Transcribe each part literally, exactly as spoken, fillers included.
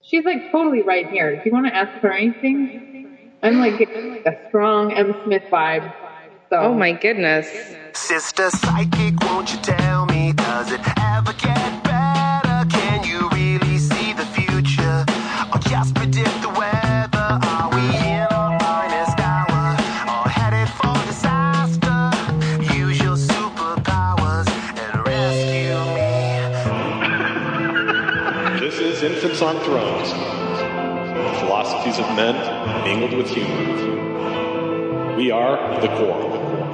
She's like totally right here. Do you want to ask her anything? I'm like getting like a strong Emma Smith vibe. So. Oh my goodness. Sister Psychic, won't you tell me, does it ever get better? Can you really see the future? Or just predict the weather? Are we in our finest hour? Or headed for disaster? Use your superpowers and rescue me. This is Infants on Thrones. The philosophies of men mingled with humor. We are the Quorum.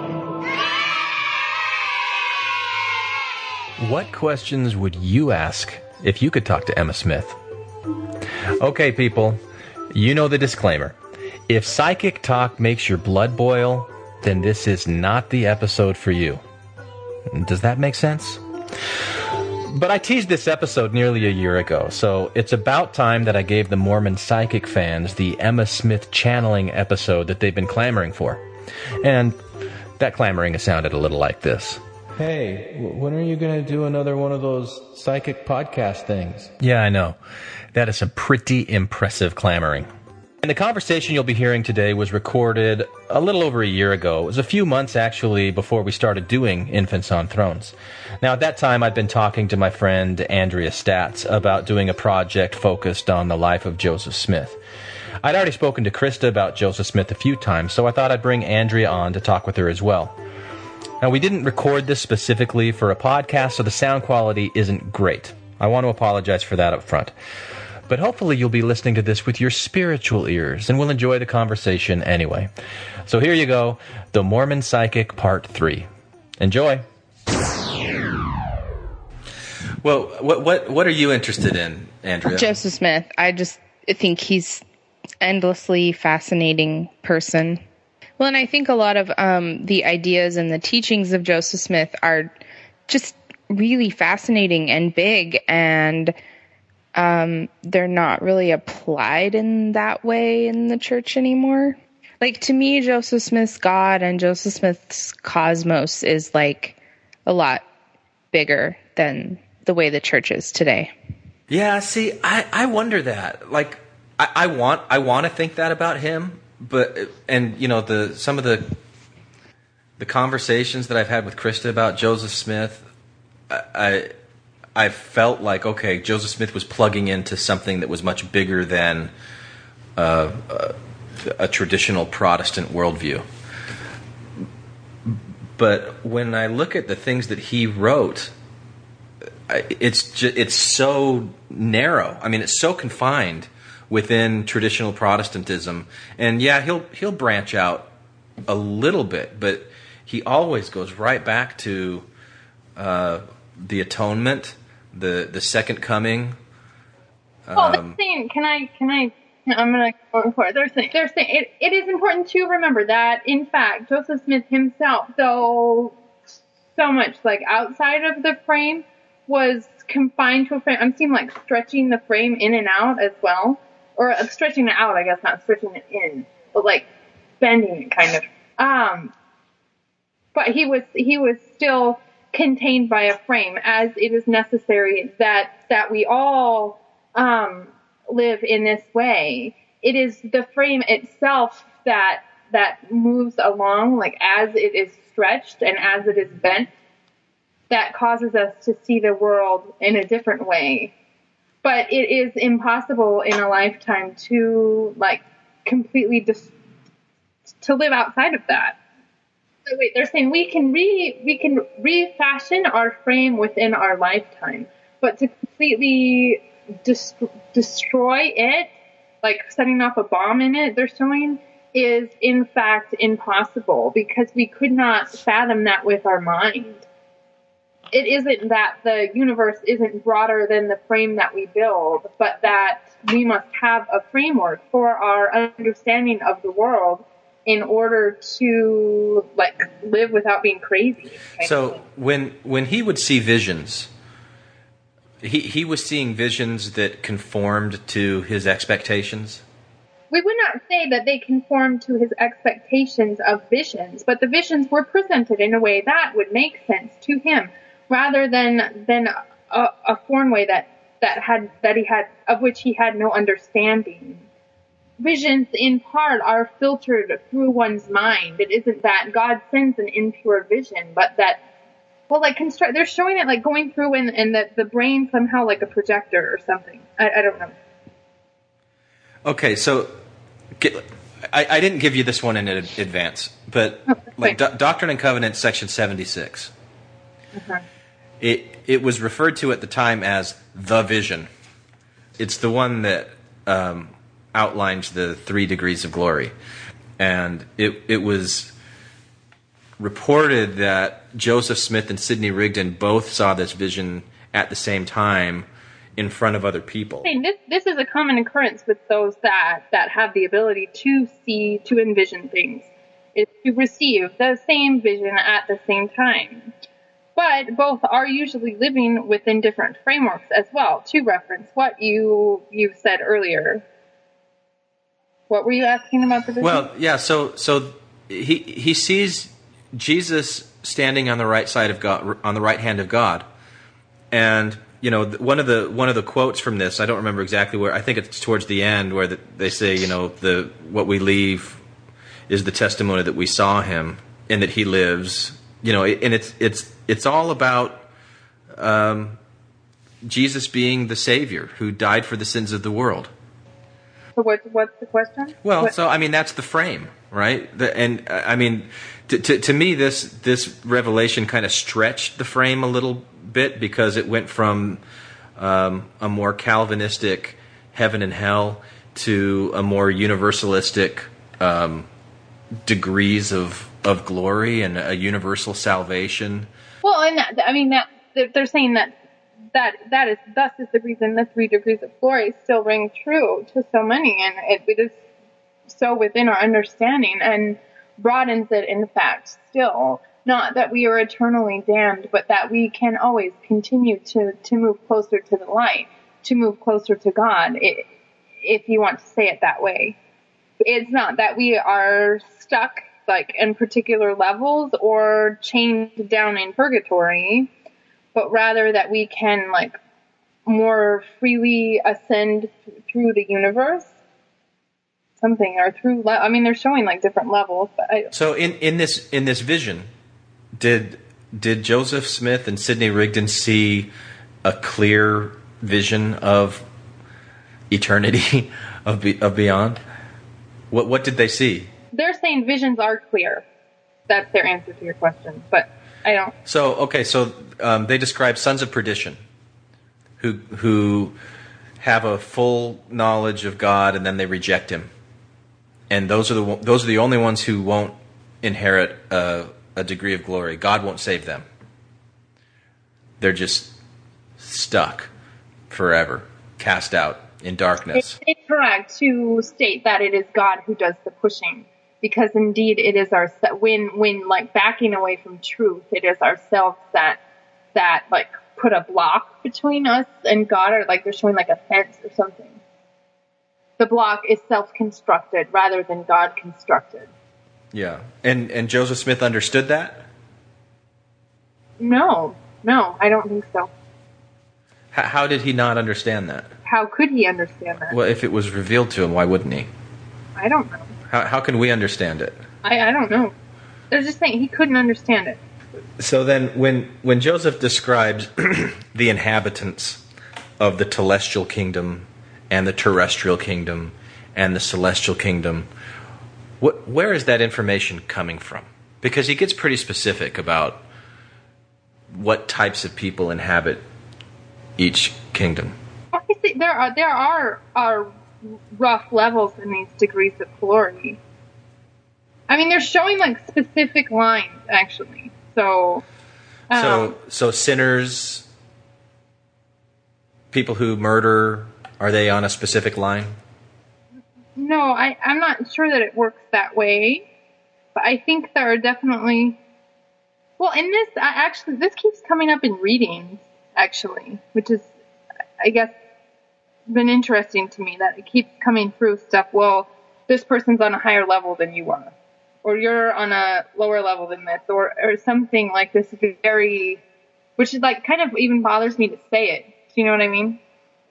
What questions would you ask if you could talk to Emma Smith? Okay, people, you know the disclaimer. If psychic talk makes your blood boil, then this is not the episode for you. Does that make sense? But I teased this episode nearly a year ago, so it's about time that I gave the Mormon psychic fans the Emma Smith channeling episode that they've been clamoring for. And that clamoring has sounded a little like this. Hey, when are you going to do another one of those psychic podcast things? Yeah, I know. That is some pretty impressive clamoring. And the conversation you'll be hearing today was recorded a little over a year ago. It was a few months, actually, before we started doing Infants on Thrones. Now, at that time, I'd been talking to my friend Andrea Statz about doing a project focused on the life of Joseph Smith. I'd already spoken to Krista about Joseph Smith a few times, so I thought I'd bring Andrea on to talk with her as well. Now, we didn't record this specifically for a podcast, so the sound quality isn't great. I want to apologize for that up front. But hopefully you'll be listening to this with your spiritual ears, and will enjoy the conversation anyway. So here you go, The Mormon Psychic Part three. Enjoy! Well, what what what are you interested in, Andrea? Joseph Smith. I just think he's endlessly fascinating person. Well, and I think a lot of um, the ideas and the teachings of Joseph Smith are just really fascinating and big, and um, they're not really applied in that way in the church anymore. Like, to me, Joseph Smith's God and Joseph Smith's cosmos is, like, a lot bigger than the way the church is today. Yeah, see, I, I wonder that. Like, I, I want I want to think that about him. But and you know the some of the the conversations that I've had with Krista about Joseph Smith, I I felt like okay, Joseph Smith was plugging into something that was much bigger than uh, a, a traditional Protestant worldview. But when I look at the things that he wrote, it's just, it's so narrow. I mean, it's so confined within traditional Protestantism. And yeah, he'll he'll branch out a little bit, but he always goes right back to uh, the atonement, the the second coming. Um, well, they're saying, can I, can I, I'm going to quote for it. They're saying, they're saying it, it is important to remember that, in fact, Joseph Smith himself, so, so much, like, outside of the frame, was confined to a frame. I'm seeing, like, stretching the frame in and out as well. Or uh, stretching it out, I guess, not stretching it in, but like bending it kind of. Um, but he was he was still contained by a frame, as it is necessary that that we all um, live in this way. It is the frame itself that that moves along, like as it is stretched and as it is bent, that causes us to see the world in a different way. But it is impossible in a lifetime to, like, completely dis- to live outside of that. So wait, they're saying we can re we can refashion our frame within our lifetime, but to completely dis- destroy it, like setting off a bomb in it, they're showing, is in fact impossible because we could not fathom that with our mind. It isn't that the universe isn't broader than the frame that we build, but that we must have a framework for our understanding of the world in order to, like, live without being crazy. So when when he would see visions, he he was seeing visions that conformed to his expectations? We would not say that they conformed to his expectations of visions, but the visions were presented in a way that would make sense to him, rather than than a, a foreign way that, that had that he had of which he had no understanding. Visions, in part, are filtered through one's mind. It isn't that God sends an impure vision, but that, well, like, construct, they're showing it, like, going through and, and that the brain somehow like a projector or something. I, I don't know. Okay, so get, I, I didn't give you this one in advance, but oh, like Do- Doctrine and Covenants, section seventy-six. Uh-huh. It it was referred to at the time as the vision. It's the one that um, outlines the three degrees of glory, and it it was reported that Joseph Smith and Sidney Rigdon both saw this vision at the same time in front of other people. I mean, this this is a common occurrence with those that, that have the ability to see, to envision things, is to receive the same vision at the same time. But both are usually living within different frameworks as well. To reference what you you said earlier. What were you asking about the vision? Well, yeah, so so he he sees Jesus standing on the right side of God, on the right hand of God, and you know one of the one of the quotes from this, I don't remember exactly where. I think it's towards the end where the, they say, you know, the what we leave is the testimony that we saw him and that he lives. You know, and it's it's it's all about um, Jesus being the Savior who died for the sins of the world. So what's what's the question? Well, what? so I mean that's the frame, right? The, and uh, I mean, to, to to me this this revelation kind of stretched the frame a little bit because it went from um, a more Calvinistic heaven and hell to a more universalistic um, degrees of of glory and a universal salvation. Well, and that, I mean that they're saying that that that is thus is the reason the three degrees of glory still ring true to so many, and it, it is so within our understanding and broadens it. In fact, still not that we are eternally damned, but that we can always continue to to move closer to the light, to move closer to God, it, if you want to say it that way. It's not that we are stuck like in particular levels or chained down in purgatory, but rather that we can like more freely ascend through the universe, something, or through. Le- I mean, they're showing like different levels. But I- so in, in this in this vision, did did Joseph Smith and Sidney Rigdon see a clear vision of eternity of be, of beyond? What what did they see? They're saying visions are clear. That's their answer to your question, but I don't. So, okay, so um, they describe sons of perdition who who have a full knowledge of God and then they reject him. And those are the those are the only ones who won't inherit a, a degree of glory. God won't save them. They're just stuck forever, cast out in darkness. It's incorrect to state that it is God who does the pushing. Because indeed, it is our when when like backing away from truth, it is ourselves that that like put a block between us and God, or like they're showing like a fence or something. The block is self-constructed rather than God-constructed. Yeah, and and Joseph Smith understood that? No, no, I don't think so. How, how did he not understand that? How could he understand that? Well, if it was revealed to him, why wouldn't he? I don't know. How, how can we understand it? I, I don't know. They're just saying he couldn't understand it. So then when, when Joseph describes the inhabitants of the telestial kingdom and the terrestrial kingdom and the celestial kingdom, what, where is that information coming from? Because he gets pretty specific about what types of people inhabit each kingdom. Obviously, there are there are are rough levels in these degrees of glory. I mean, they're showing like specific lines, actually. So, um, so, so sinners, people who murder, are they on a specific line? No, I, I'm not sure that it works that way. But I think there are definitely. Well, in this, I actually, this keeps coming up in readings, actually, which is, I guess, been interesting to me that it keeps coming through stuff. Well, this person's on a higher level than you are, or you're on a lower level than this, or or something like this. Very, which is like kind of even bothers me to say it. Do you know what I mean?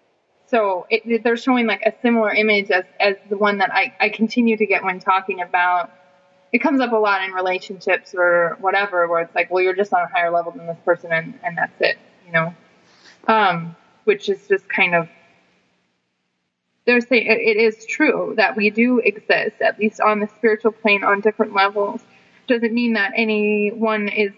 so it, they're showing like a similar image as, as the one that I, I continue to get when talking about, it comes up a lot in relationships or whatever, where it's like, well, you're just on a higher level than this person and, and that's it, you know? Um, which is just kind of, they're saying it, it is true that we do exist, at least on the spiritual plane, on different levels. Doesn't mean that any one is,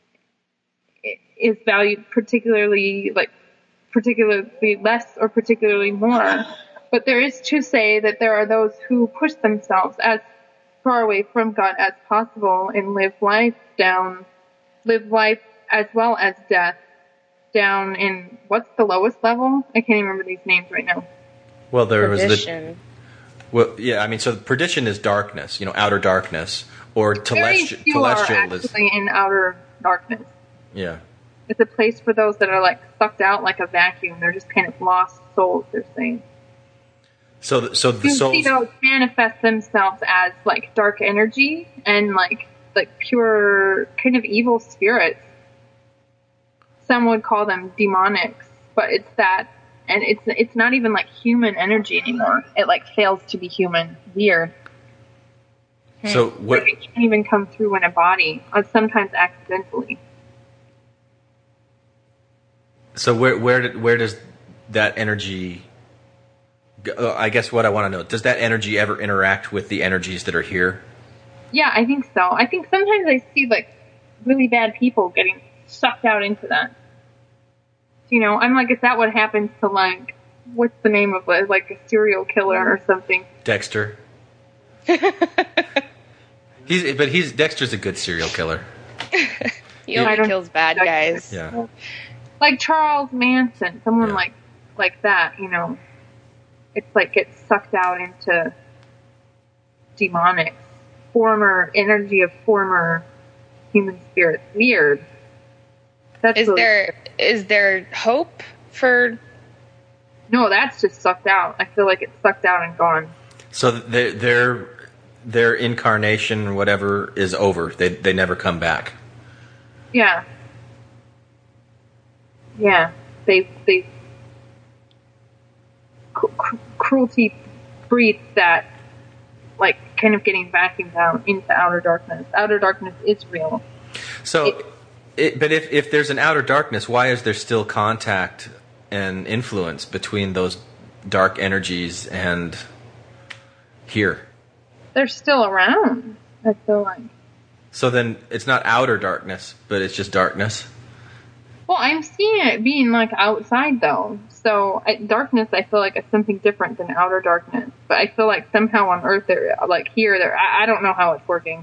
is valued particularly, like, particularly less or particularly more. But there is to say that there are those who push themselves as far away from God as possible and live life down, live life as well as death down in, what's the lowest level? I can't even remember these names right now. Well, there Perdition. was the... Well, yeah, I mean, so perdition is darkness, you know, outer darkness, or telesti- Very few celestial are is... actually in outer darkness. Yeah. It's a place for those that are like sucked out like a vacuum. They're just kind of lost souls, they're saying. So, the, so the You souls... see those manifest themselves as like dark energy and like like pure kind of evil spirits. Some would call them demonics, but it's that, and it's it's not even like human energy anymore. It like fails to be human. Weird. So what? Like it can't even come through in a body, or sometimes accidentally. So where where did, where does that energy? Go? I guess what I want to know, does that energy ever interact with the energies that are here? Yeah, I think so. I think sometimes I see like really bad people getting sucked out into that. You know, I'm like, is that what happens to like, what's the name of it? Like a serial killer or something? Dexter. he's but he's Dexter's a good serial killer. He only I don't- kills bad guys. Yeah. Like Charles Manson, someone Yeah. like like that. You know, it's like gets sucked out into demonic, former energy of former human spirits. Weird. That's Is really- there is there hope for? No, that's just sucked out. I feel like it's sucked out and gone. So their their their incarnation or whatever is over. They they never come back. Yeah. Yeah. They they cru- cru- cruelty breeds that, like, kind of getting vacuumed out into outer darkness. Outer darkness is real. So, It- it, but if if there's an outer darkness, why is there still contact and influence between those dark energies and here? They're still around, I feel like. So then it's not outer darkness, but it's just darkness. Well, I'm seeing it being, like, outside, though. So, I, darkness, I feel like, is something different than outer darkness. But I feel like somehow on Earth, they're, like, here, they're, I, I don't know how it's working.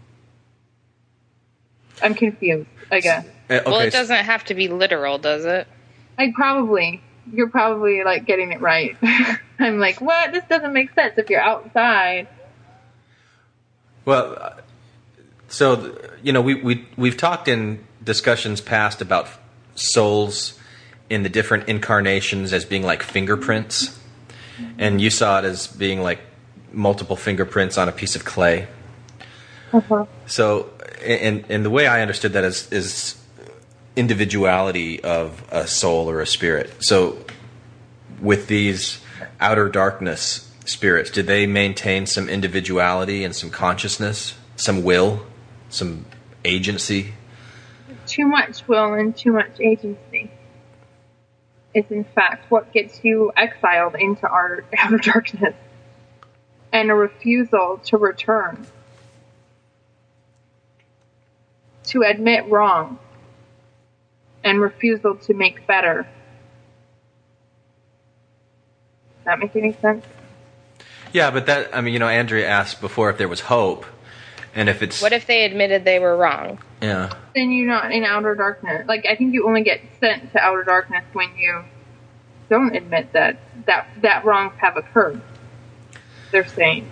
I'm confused, I guess. Uh, okay, Well, it so- doesn't have to be literal, does it? I probably, you're probably, like, getting it right. I'm like, what? This doesn't make sense if you're outside. Well, uh, so you know, we we we've talked in discussions past about souls in the different incarnations as being like fingerprints, and you saw it as being like multiple fingerprints on a piece of clay. Uh-huh. So, and and the way I understood that is is individuality of a soul or a spirit. So, with these outer darkness spirits, did they maintain some individuality and some consciousness, some will, some agency? Too much will and too much agency is, in fact, what gets you exiled into outer, outer darkness. And a refusal to return. To admit wrong. And refusal to make better. Does that make any sense? Yeah, but that, I mean, you know, Andrea asked before if there was hope, and if it's... What if they admitted they were wrong? Yeah. Then you're not in outer darkness. Like, I think you only get sent to outer darkness when you don't admit that that, that wrongs have occurred. They're saying.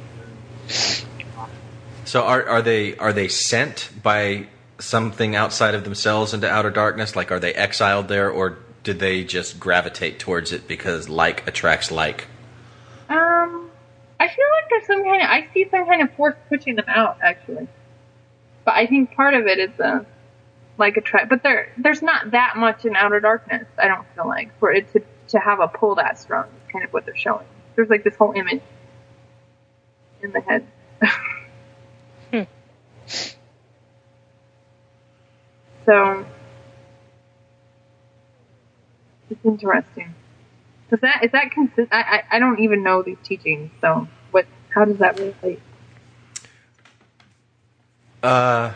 So are are they are they sent by something outside of themselves into outer darkness? Like, are they exiled there, or did they just gravitate towards it because like attracts like? Um, I feel like there's some kind of, I see some kind of force pushing them out, actually. But I think part of it is, uh, like a try, but there, there's not that much in outer darkness, I don't feel like, for it to, to have a pull that strong. kind of what they're showing. There's like this whole image in the head. hmm. So it's interesting. Is that is that consist? I, I I don't even know these teachings. So what? How does that relate? Uh,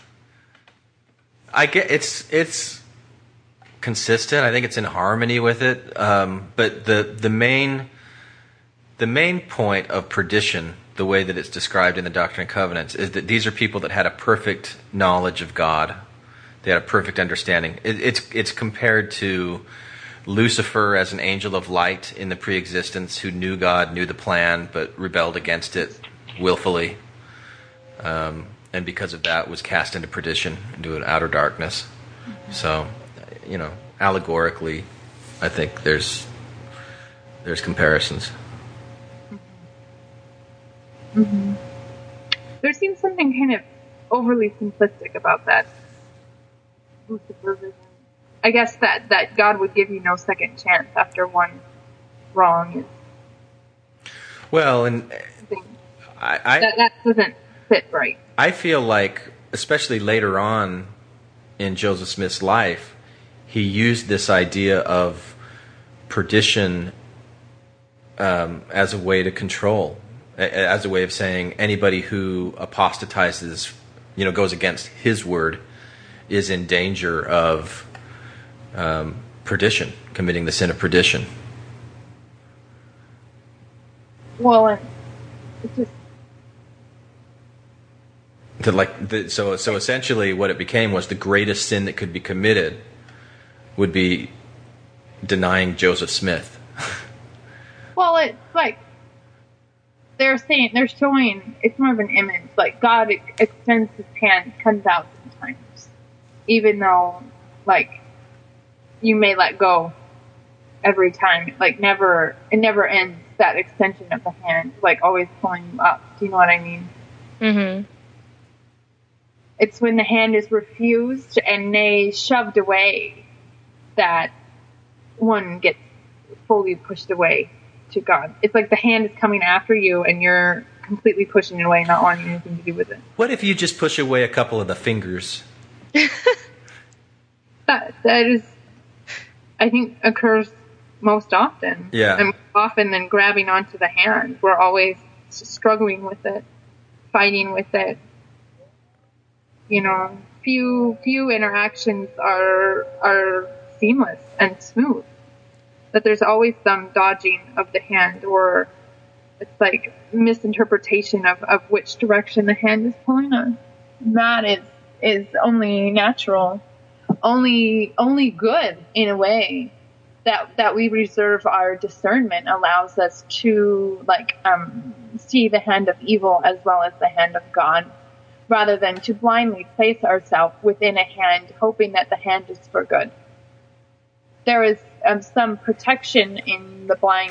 I get it's it's consistent. I think it's in harmony with it. Um, but the the main the main point of perdition, the way that it's described in the Doctrine and Covenants, is that these are people that had a perfect knowledge of God. They had a perfect understanding. It, it's it's compared to Lucifer as an angel of light in the pre-existence who knew God, knew the plan, but rebelled against it willfully. Um, and because of that was cast into perdition, into an outer darkness. So, you know, allegorically, I think there's there's comparisons. Mm-hmm. There seems something kind of overly simplistic about that Lucifer vision. I guess that, that God would give you no second chance after one wrong is. Well, and I, I that, that doesn't fit right. I feel like, especially later on in Joseph Smith's life, he used this idea of perdition um, as a way to control, as a way of saying anybody who apostatizes, you know, goes against his word, is in danger of um, perdition, committing the sin of perdition. Well, it just To like the, so so essentially, what it became was the greatest sin that could be committed would be denying Joseph Smith. Well, it's like they're saying, they're showing, it's more of an image. Like God ex- extends his hand ten thousand times, even though, like, you may let go every time. Like, never, it never ends, that extension of the hand, like always pulling you up. Do you know what I mean? Mm-hmm. It's when the hand is refused and nay, shoved away, that one gets fully pushed away to God. It's like the hand is coming after you and you're completely pushing it away, not wanting anything to do with it. What if you just push away a couple of the fingers? that that is, I think, occurs most often. Yeah. And more often than grabbing onto the hand. We're always struggling with it, fighting with it. You know, few few interactions are are seamless and smooth. That there's always some dodging of the hand, or it's like misinterpretation of, of which direction the hand is pulling us. That is is only natural, only only good in a way. That that we reserve our discernment allows us to like um, see the hand of evil as well as the hand of God, rather than to blindly place ourselves within a hand, hoping that the hand is for good. There is um, some protection in the blind,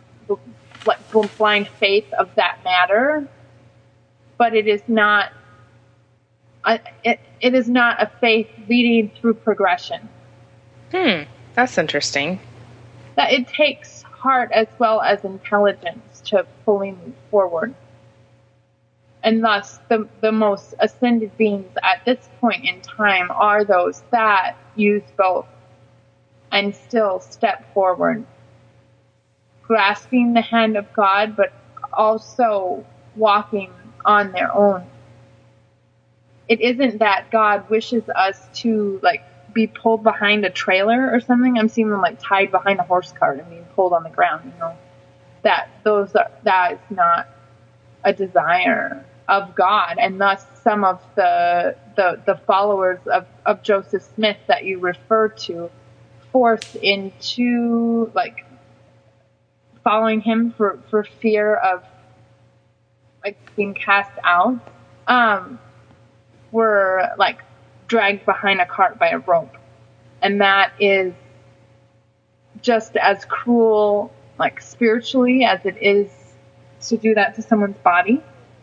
blind faith of that matter, but it is not. Uh, it it is not a faith leading through progression. Hmm, that's interesting. That it takes heart as well as intelligence to fully move forward. And thus, the, the most ascended beings at this point in time are those that use both and still step forward, grasping the hand of God, but also walking on their own. It isn't that God wishes us to, like, be pulled behind a trailer or something. I'm seeing them, like, tied behind a horse cart and being pulled on the ground, you know. That, those are, that is not a desire of God, and thus some of the the, the followers of, of Joseph Smith that you refer to forced into like following him for, for fear of like being cast out, um, were like dragged behind a cart by a rope, and that is just as cruel, like spiritually, as it is to do that to someone's body.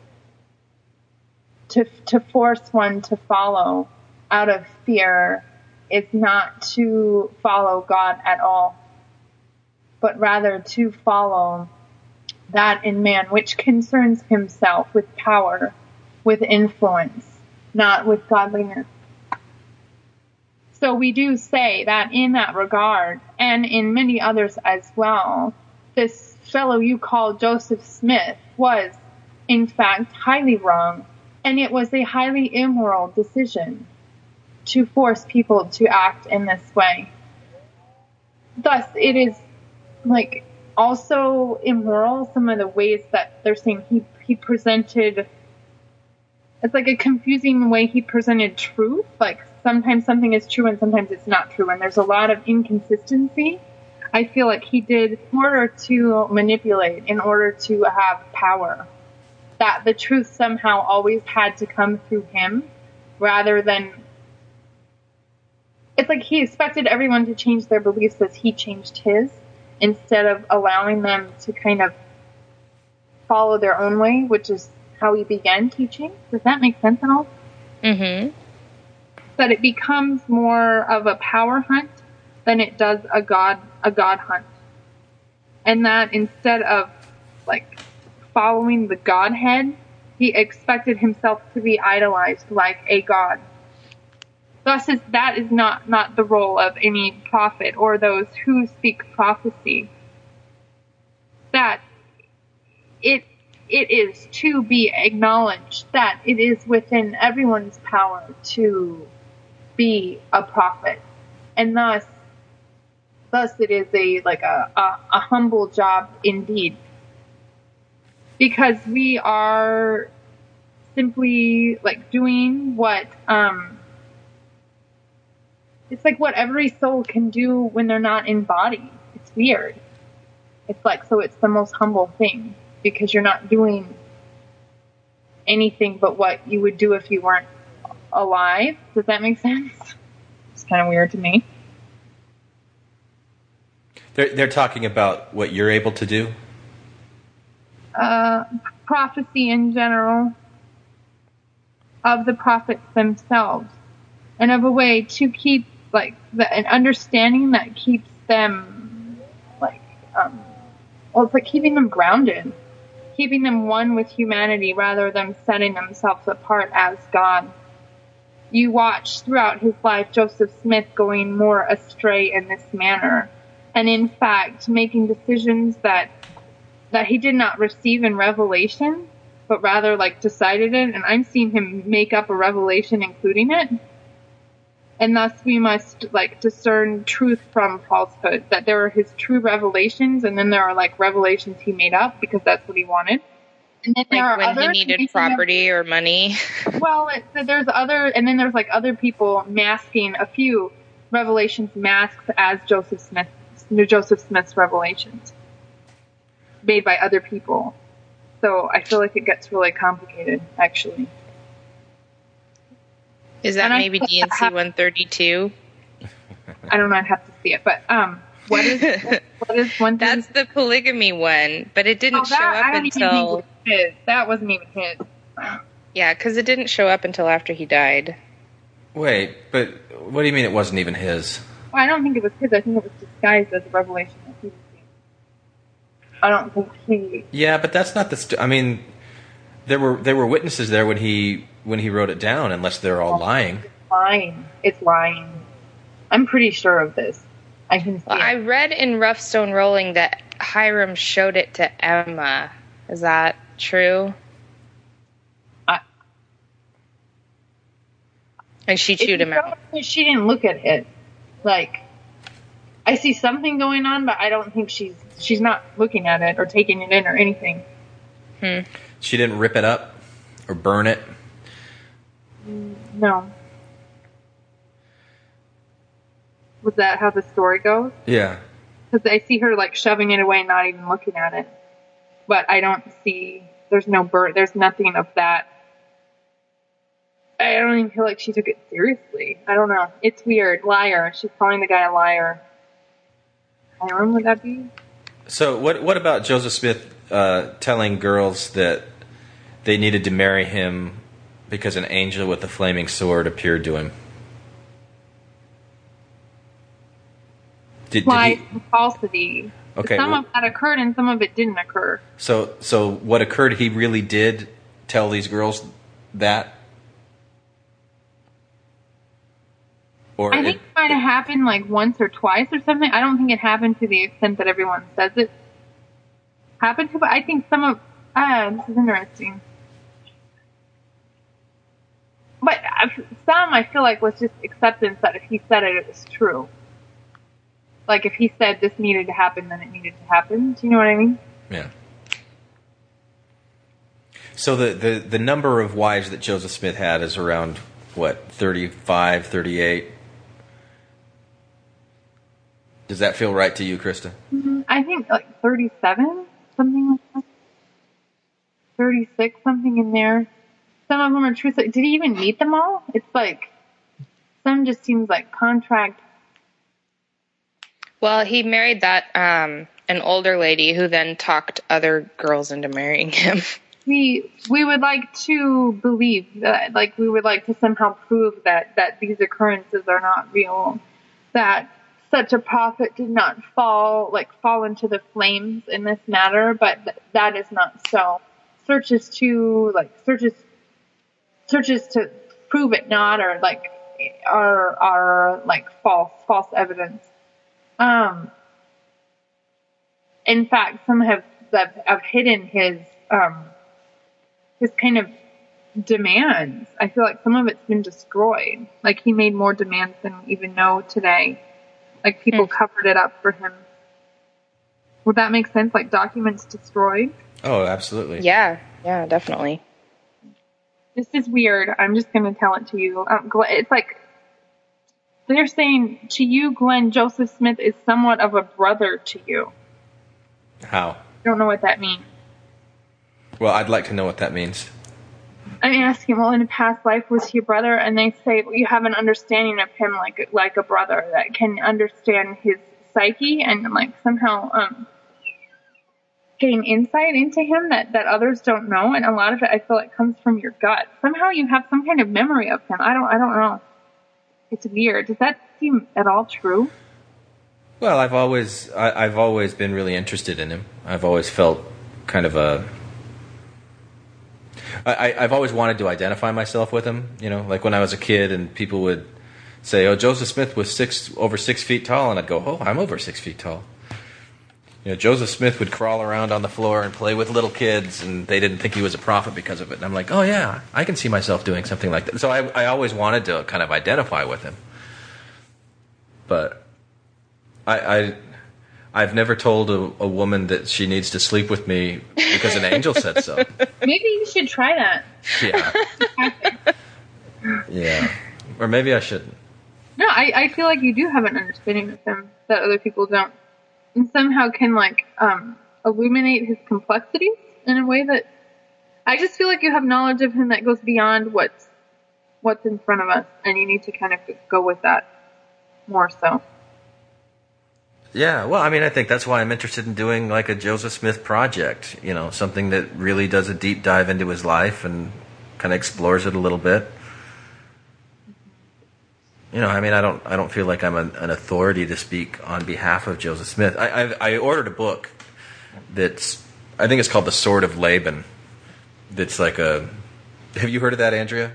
To to force one to follow out of fear is not to follow God at all. but rather to follow that in man which concerns himself with power, with influence, not with godliness. So we do say that in that regard, and in many others as well, this fellow you call Joseph Smith was, in fact, highly wrong, and it was a highly immoral decision to force people to act in this way. Thus, it is, like, also immoral, some of the ways that they're saying he, he presented, it's like a confusing way he presented truth, like sometimes something is true and sometimes it's not true, and there's a lot of inconsistency. I feel like he did in order to manipulate, in order to have power, that the truth somehow always had to come through him, rather than, it's like he expected everyone to change their beliefs as he changed his, instead of allowing them to kind of follow their own way, which is how he began teaching. Does that make sense at all? Mm-hmm. That it becomes more of a power hunt than it does a God, a God hunt. And that instead of, like, following the Godhead, he expected himself to be idolized like a God. Thus, is, that is not, not the role of any prophet or those who speak prophecy. That it it is to be acknowledged that it is within everyone's power to be a prophet, and thus, thus it is a like a, a, a humble job indeed, because we are simply like doing what um. It's like what every soul can do when they're not in body. It's weird. It's like, so it's the most humble thing, because you're not doing anything but what you would do if you weren't alive. Does that make sense? It's kind of weird to me. They're, they're talking about what you're able to do? Uh, prophecy in general, of the prophets themselves, and of a way to keep like the, an understanding that keeps them like um well it's like keeping them grounded, keeping them one with humanity rather than setting themselves apart as God. You watch throughout his life Joseph Smith going more astray in this manner, and in fact making decisions that that he did not receive in revelation, but rather like decided it, and I'm seeing him make up a revelation including it. And thus we must, like, discern truth from falsehood. That there are his true revelations, and then there are, like, revelations he made up because that's what he wanted. And then there like are when others he needed property or money. Well, it, there's other, and then there's, like, other people masking a few revelations masked as Joseph Smith, Joseph Smith's revelations, made by other people. So I feel like it gets really complicated, actually. Is that And maybe I- D and C one thirty-two? I don't know, I'd have to see it, but um, what is what is one thing? That's the polygamy one, but it didn't Oh, that, show I up don't even think until... was his. That wasn't even his. Yeah, because it didn't show up until after he died. Wait, but what do you mean it wasn't even his? Well, I don't think it was his. I think it was disguised as a revelation that he received. I don't think he... Yeah, but that's not the... St- I mean, there were there were witnesses there when he when he wrote it down, unless they're all lying. It's lying. It's lying. I'm pretty sure of this. I can see Well, it. I read in Rough Stone Rolling that Hiram showed it to Emma. Is that true? I- And she chewed If him you out. don't- She didn't look at it. Like, I see something going on, but I don't think she's she's not looking at it or taking it in or anything. Hmm. She didn't rip it up or burn it. No. Was that how the story goes? Yeah. Because I see her like shoving it away, not even looking at it. But I don't see. There's no bird. There's nothing of that. I don't even feel like she took it seriously. I don't know. It's weird. Liar. She's calling the guy a liar. Hiram, would that be? So what what about Joseph Smith uh, telling girls that they needed to marry him because an angel with a flaming sword appeared to him? Did, did Why he, falsity? Okay. Some well, of that occurred and some of it didn't occur. So, so what occurred? He really did tell these girls that, or I think it, it might have happened like once or twice or something. I don't think it happened to the extent that everyone says it happened to, but I think some of ah, this is interesting. But some, I feel like, was just acceptance that if he said it, it was true. Like, if he said this needed to happen, then it needed to happen. Do you know what I mean? Yeah. So the, the, the number of wives that Joseph Smith had is around, what, thirty-five, thirty-eight? Does that feel right to you, Krista? Mm-hmm. I think, like, thirty-seven, something like that. thirty-six, something in there. Some of them are true. Did he even meet them all? It's like, some just seems like contract. Well, he married that, um, an older lady who then talked other girls into marrying him. We, we would like to believe that, like, we would like to somehow prove that, that these occurrences are not real. That such a prophet did not fall, like, fall into the flames in this matter, but th- that is not so. Searches to, like, searches, searches to prove it not, or like, are, are like false, false evidence. Um, in fact, some have, have, have hidden his, um, his kind of demands. I feel like some of it's been destroyed. Like, he made more demands than we even know today. Like, people mm. covered it up for him. Would that make sense? Like, documents destroyed? Oh, absolutely. Yeah, yeah, definitely. This is weird. I'm just going to tell it to you. Um, it's like, they're saying to you, Glenn, Joseph Smith is somewhat of a brother to you. How? I don't know what that means. Well, I'd like to know what that means. I'm asking, well, in a past life, was he a brother? And they say, well, you have an understanding of him like like a brother that can understand his psyche and like somehow um, gain insight into him that, that others don't know. And a lot of it, I feel like, comes from your gut. Somehow you have some kind of memory of him. I don't, I don't know. It's weird. Does that seem at all true? Well, I've always, I, I've always been really interested in him. I've always felt kind of a. I, I've always wanted to identify myself with him, you know, like when I was a kid and people would say, oh, Joseph Smith was six over six feet tall, and I'd go, oh, I'm over six feet tall. You know, Joseph Smith would crawl around on the floor and play with little kids, and they didn't think he was a prophet because of it. And I'm like, oh, yeah, I can see myself doing something like that. So I, I always wanted to kind of identify with him. But I... I I've never told a, a woman that she needs to sleep with me because an angel said so. Maybe you should try that. Yeah. Yeah. Or maybe I shouldn't. No, I, I feel like you do have an understanding of him that other people don't. And somehow can, like, um, illuminate his complexities in a way that... I just feel like you have knowledge of him that goes beyond what's, what's in front of us. And you need to kind of go with that more so. Yeah, well, I mean, I think that's why I'm interested in doing like a Joseph Smith project, you know, something that really does a deep dive into his life and kind of explores it a little bit. You know, I mean, I don't, I don't feel like I'm an, an authority to speak on behalf of Joseph Smith. I, I, I ordered a book that's, I think it's called The Sword of Laban. That's like a, have you heard of that, Andrea?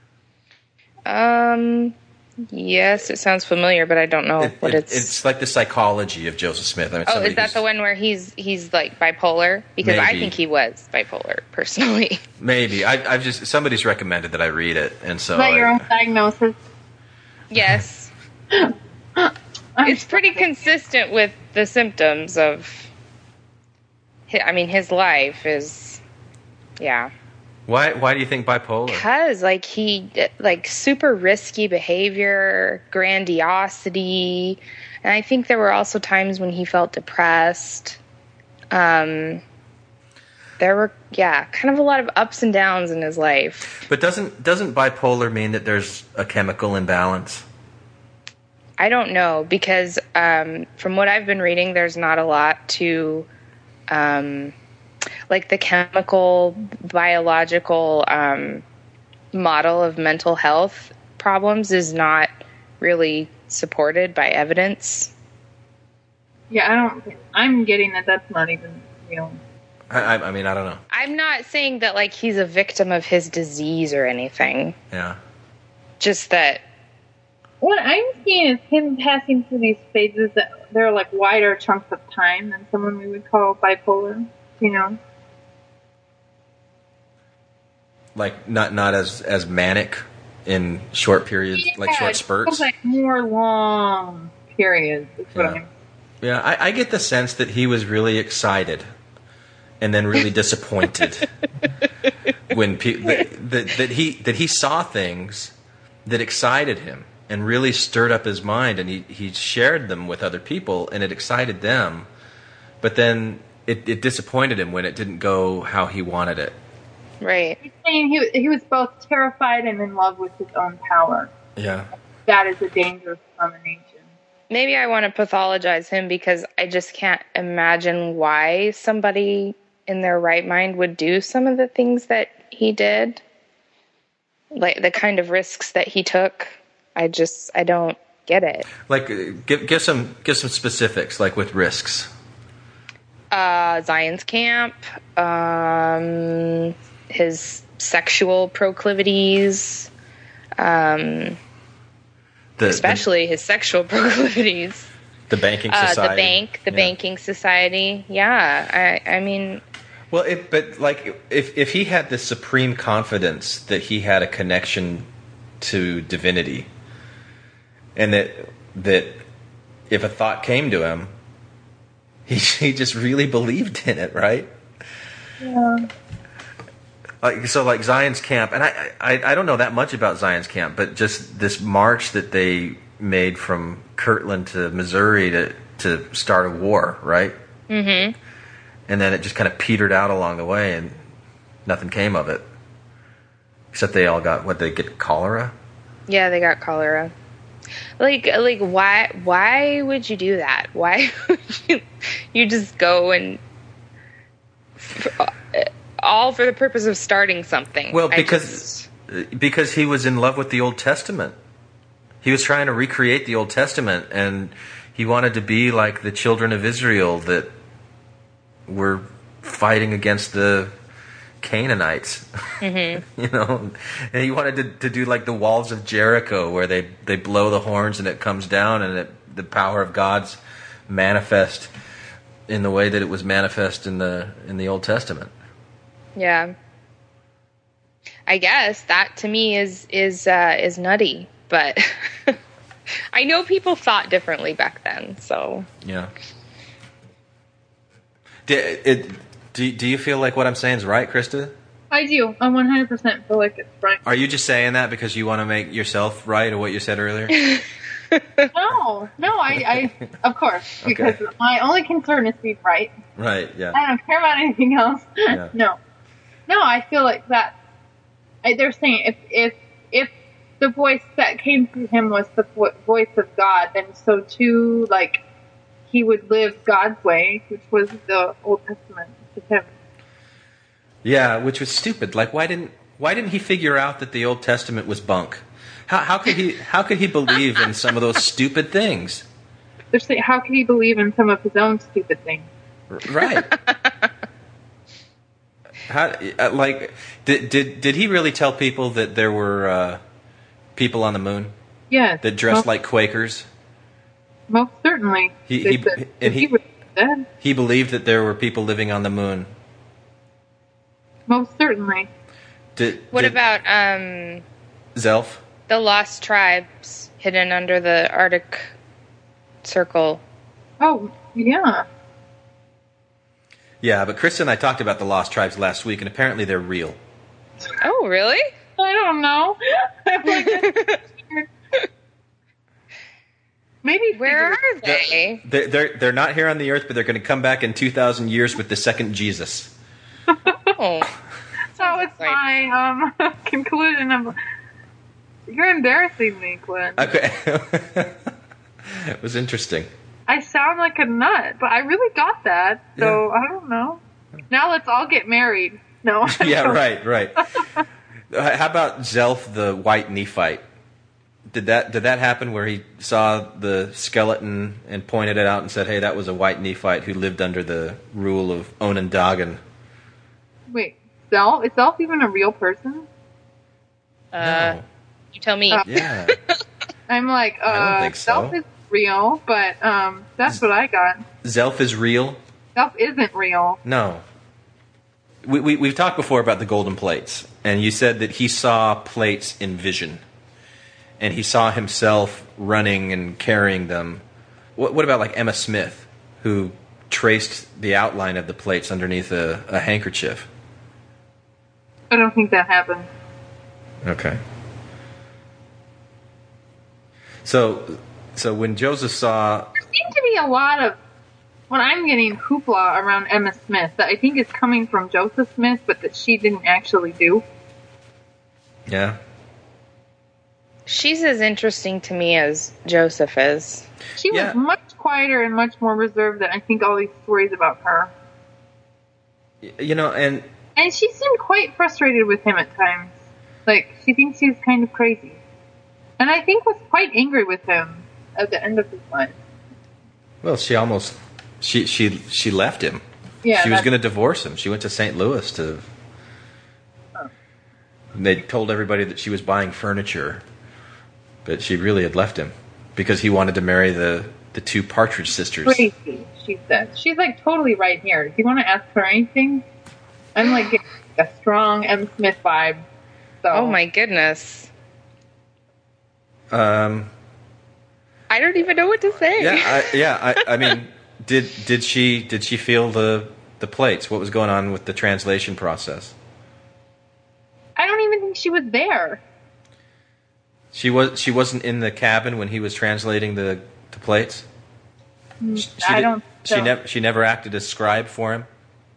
Um... Yes, it sounds familiar, but I don't know it, what it, it's. It's like the psychology of Joseph Smith. I mean, oh, is that the one where he's he's like bipolar? Because maybe. I think he was bipolar personally. Maybe I, I've just somebody's recommended that I read it, and so. Is that your I, own diagnosis? Yes, it's pretty consistent with the symptoms of. I mean, his life is, yeah. Why? Why do you think bipolar? Because, like, he, like, super risky behavior, grandiosity, and I think there were also times when he felt depressed. Um, there were, yeah, kind of a lot of ups and downs in his life. But doesn't doesn't bipolar mean that there's a chemical imbalance? I don't know, because um, from what I've been reading, there's not a lot to... Um, like the chemical, biological um, model of mental health problems is not really supported by evidence. Yeah, I don't. I'm getting that that's not even real. I, I mean, I don't know. I'm not saying that like he's a victim of his disease or anything. Yeah. Just that. What I'm seeing is him passing through these phases that they're like wider chunks of time than someone we would call bipolar. You know. Like not not as as manic in short periods, Yeah, like short it spurts. feels like more long periods. Is what Yeah. I'm. Yeah, I, I get the sense that he was really excited and then really disappointed when pe- that, that, that he that he saw things that excited him and really stirred up his mind, and he, he shared them with other people, and it excited them. But then it, it disappointed him when it didn't go how he wanted it. Right. He's saying he he was both terrified and in love with his own power. Yeah. That is a dangerous combination. Maybe I want to pathologize him because I just can't imagine why somebody in their right mind would do some of the things that he did. Like the kind of risks that he took. I just, I don't get it. Like, uh, give give some give some specifics, like with risks. Uh, Zion's camp, um, his sexual proclivities, um, The, especially his sexual proclivities. the, the banking Uh, society. the bank, the Yeah. banking society. Yeah, I, I mean, Well, it, but like if if he had this supreme confidence that he had a connection to divinity, and that that if a thought came to him, he he just really believed in it, right? Yeah. Like so, like Zion's camp, and I, I I don't know that much about Zion's camp, but just this march that they made from Kirtland to Missouri to to start a war, right? mm-hmm. And then it just kind of petered out along the way, and nothing came of it. Except they all got, what, they get cholera? Yeah, they got cholera. Like, like, why? Why would you do that? Why would you? You just go and all for the purpose of starting something. Well, I because just- because he was in love with the Old Testament. He was trying to recreate the Old Testament, and he wanted to be like the children of Israel that were fighting against the Canaanites. Mm-hmm. You know, and he wanted to, to do like the walls of Jericho, where they, they blow the horns and it comes down, and it, the power of God's manifest in the way that it was manifest in the in the Old Testament. Yeah. I guess that to me is is uh, is nutty, but I know people thought differently back then. So Yeah. Do, it, do, do you feel like what I'm saying is right, Krista? I do. I one hundred percent feel like it's right. Are you just saying that because you want to make yourself right, or what you said earlier? No, no, I, I of course, because Okay. my only concern is being right. Right, yeah. I don't care about anything else. Yeah. No, no, I feel like that. I, they're saying if if if the voice that came through him was the vo- voice of God, then so too, like he would live God's way, which was the Old Testament to him. Yeah, which was stupid. Like, why didn't why didn't he figure out that the Old Testament was bunk? How how could he how could he believe in some of those stupid things? They're saying, how could he believe in some of his own stupid things? R- Right. How, uh, like, did did did he really tell people that there were uh, people on the moon Yes, that dressed most, like Quakers? most certainly. He- They he- said- and he- was dead. He believed that there were people living on the moon. Most certainly. Did, what did about um, Zelf? the lost tribes hidden under the Arctic Circle? Oh, yeah. Yeah, but Chris and I talked about the Lost Tribes last week, and apparently they're real. Oh, really? I don't know. I'm like, maybe Where figures- are they? They're they're, they're not here on the Earth, but they're going to come back in two thousand years with the second Jesus. Oh, So it's Right. my um conclusion of. You're embarrassing me, Glenn. Okay, it was interesting. I sound like a nut, but I really got that. So I don't know. Now let's all get married. No. Yeah, right, right. Uh, How about Zelf, the white Nephite? Did that did that happen where he saw the skeleton and pointed it out and said, "Hey, that was a white Nephite who lived under the rule of Onondagan"? Wait, Zelf? Is Zelf even a real person? Uh, No. You tell me. Uh, Yeah. I'm like, uh, I don't think so. Zelf is real, but um, that's what I got. Zelf is real? Zelf isn't real. No. We, we we've talked before about the golden plates, and you said that he saw plates in vision, and he saw himself running and carrying them. What, what about like Emma Smith, who traced the outline of the plates underneath a, a handkerchief? I don't think that happened. Okay. So, so when Joseph saw, There seemed to be a lot of what I'm getting hoopla around Emma Smith that I think is coming from Joseph Smith, but that she didn't actually do. yeah, She's as interesting to me as Joseph is. She Yeah. was much quieter and much more reserved than I think all these stories about her. you know, and And she seemed quite frustrated with him at times. Like, she thinks he's kind of crazy. And I think was quite angry with him at the end of his life. well, she almost she she she left him. Yeah, she was that's- going to divorce him. She went to Saint Louis to. They told everybody that she was buying furniture, but she really had left him because he wanted to marry the the two Partridge sisters. Crazy, she said. She's like totally right here. Do you want to ask her anything? I'm like getting a strong M. Smith vibe. So. Oh my goodness. Um. I don't even know what to say. Yeah. I, yeah. I, I mean, did did she did she feel the the plates? What was going on with the translation process? I don't even think she was there. She was she wasn't in the cabin when he was translating the the plates. She, she I did- don't. She so. never she never acted as scribe for him.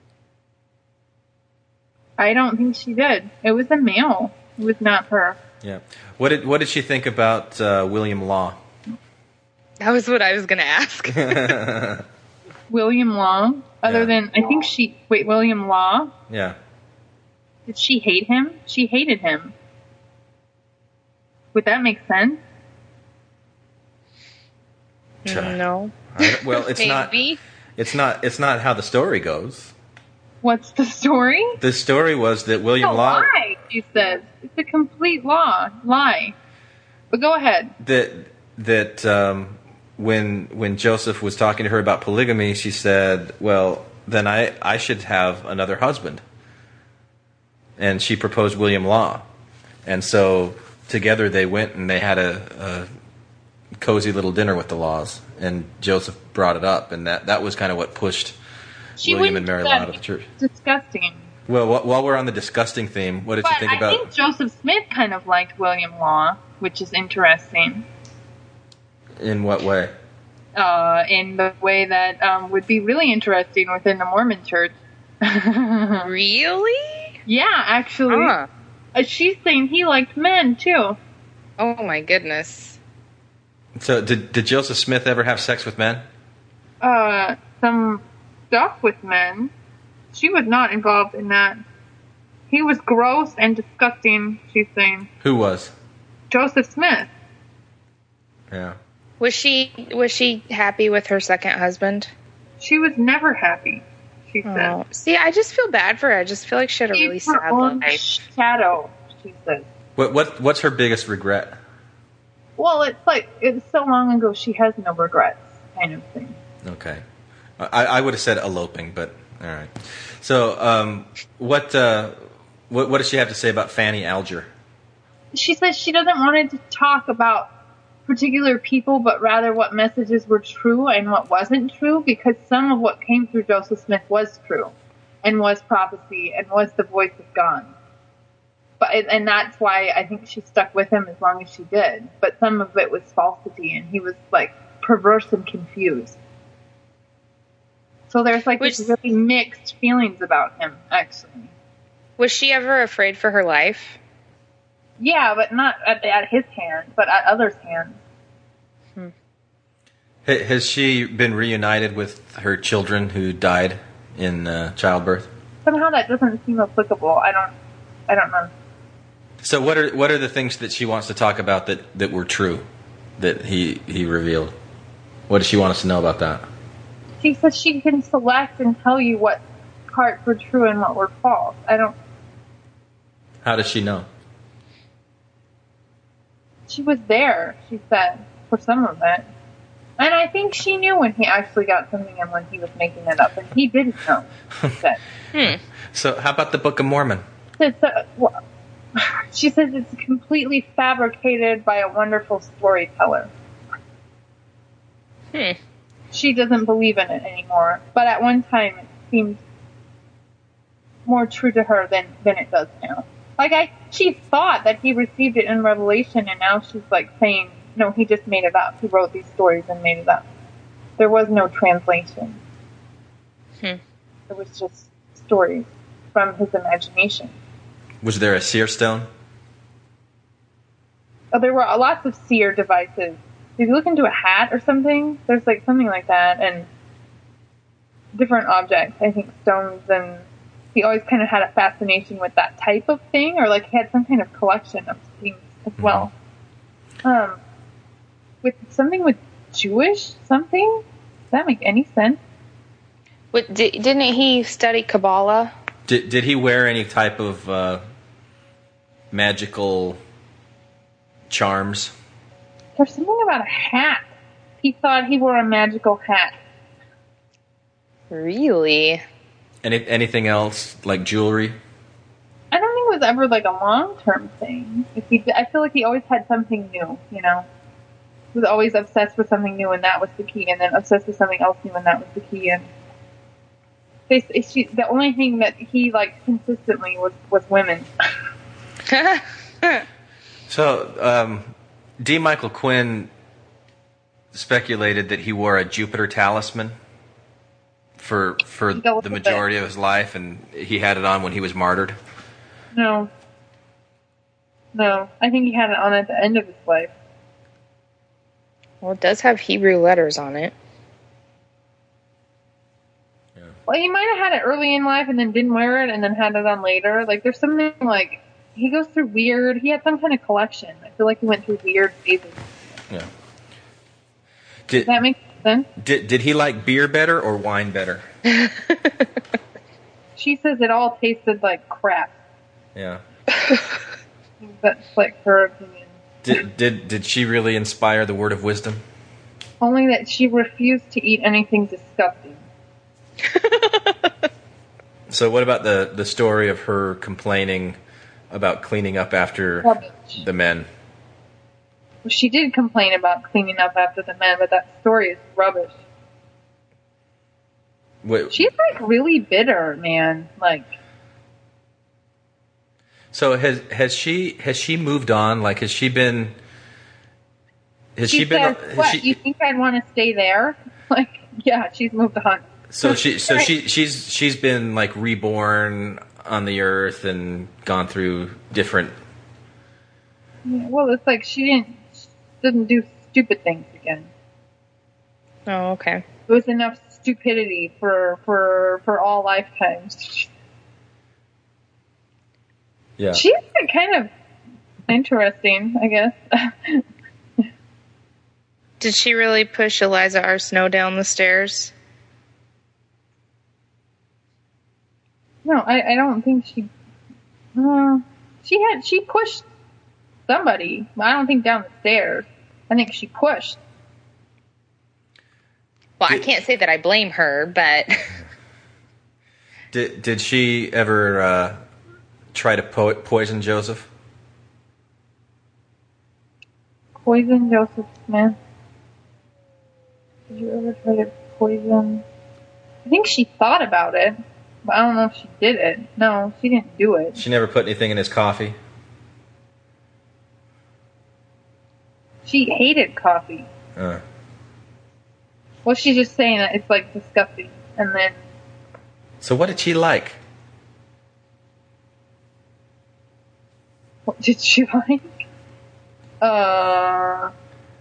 I don't think she did. It was a male. It was not her. Yeah. What did what did she think about uh, William Law? That was what I was going to ask. William Law. Other Yeah. than I think she. Wait, William Law. Yeah. Did she hate him? She hated him. Would that make sense? No. I- well, it's not. Maybe. It's not. It's not how the story goes. What's the story? The story was that William It's a Law lie, she says. It's a complete law. Lie. But go ahead. that that um, when when Joseph was talking to her about polygamy, she said, "Well, then I I should have another husband." And she proposed William Law, and so together they went and they had a, a cozy little dinner with the Laws, and Joseph brought it up, and that that was kind of what pushed She William wouldn't and Mary do Law that. out of the church. It's disgusting. Well, wh- while we're on the disgusting theme, what did But you think I about? think Joseph Smith kind of liked William Law, which is interesting. In what way? Uh, in the way that um, would be really interesting within the Mormon church. Really? Yeah, actually. Huh. Uh, she's saying he liked men, too. Oh my goodness. So, did did Joseph Smith ever have sex with men? Uh, some stuff with men. She was not involved in that. He was gross and disgusting, she's saying. Who was? Joseph Smith. Yeah. Was she was she happy with her second husband? She was never happy, she said. Oh. See, I just feel bad for her. I just feel like she had a really She's her sad own life. shadow, she said. What what what's her biggest regret? Well, it's like, it's so long ago she has no regrets, kind of thing. Okay, I, I would have said eloping, but all right. So, um, what uh, what what does she have to say about Fanny Alger? She says she doesn't want to talk about particular people, but rather what messages were true and what wasn't true, because some of what came through Joseph Smith was true, and was prophecy, and was the voice of God. But and that's why I think she stuck with him as long as she did. But some of it was falsity, and he was like perverse and confused. So there's like Which- these really mixed feelings about him, actually. Was she ever afraid for her life? Yeah, but not at, at his hands, but at others' hands. Ha- Has she been reunited with her children who died in uh, childbirth? Somehow that doesn't seem applicable. I don't, I don't know. So what are what are the things that she wants to talk about that, that were true, that he he revealed? What does she want us to know about that? She says she can select and tell you what parts were true and what were false. I don't... How does she know? She was there, she said, for some of it. And I think she knew when he actually got something and when he was making it up. And he didn't know, she said. Hmm. So how about the Book of Mormon? It's a, well, she says it's completely fabricated by a wonderful storyteller. Hmm. She doesn't believe in it anymore. But at one time it seemed more true to her than, than it does now. Like, I, she thought that he received it in Revelation, and now she's like saying, no, he just made it up. He wrote these stories and made it up. There was no translation. Hmm. It was just stories from his imagination. Was there a seer stone? Oh, there were lots of seer devices. If you look into a hat or something, there's like something like that, and different objects. I think stones, and he always kind of had a fascination with that type of thing, or like he had some kind of collection of things as well. Mm-hmm. Um, with something with Jewish something? Does that make any sense? What, di- didn't he study Kabbalah? Did did he wear any type of uh, magical charms? There's something about a hat. He thought he wore a magical hat. Really? Any anything else like jewelry? I don't think it was ever like a long term thing. If he, I feel like he always had something new. You know, he was always obsessed with something new, and that was the key, and then obsessed with something else new, and that was the key. And they, she, the only thing that he liked consistently was was women. So, um, D. Michael Quinn speculated that he wore a Jupiter talisman for for the majority of his life, and he had it on when he was martyred. No. No. I think he had it on at the end of his life. Well, it does have Hebrew letters on it. Yeah. Well, he might have had it early in life and then didn't wear it and then had it on later. Like, there's something like, he goes through weird, he had some kind of collection. I feel like he went through weird phases. Yeah. Did, Does that make sense? Did, did he like beer better or wine better? She says it all tasted like crap. Yeah. That's like her opinion. Did, did did she really inspire the word of wisdom? Only that she refused to eat anything disgusting. So what about the, the story of her complaining about cleaning up after Rubbish. the men? Well, she did complain about cleaning up after the men, but that story is rubbish. What? She's like really bitter, man. Like. So has has she has she moved on? Like, has she been? Has she, she been? Says, has what? she, you think I'd want to stay there? Like, yeah, she's moved on. So she so she she's she's been like reborn on the earth and gone through different. Yeah, well, it's like she didn't didn't do stupid things again. Oh, okay. It was enough stupidity for for for all lifetimes. Yeah. She's kind of interesting, I guess. Did she really push Eliza R. Snow down the stairs? No, I, I don't think she. Uh, she had she pushed somebody. I don't think down the stairs. I think she pushed. Well, did, I can't say that I blame her, but did did she ever uh, try to po- poison Joseph? Poison Joseph Smith? Did you ever try to poison? I think she thought about it, but I don't know if she did it. No, she didn't do it. She never put anything in his coffee? She hated coffee. Uh. Well, she's just saying that it's like disgusting, and then. So what did she like? What did she like? Uh,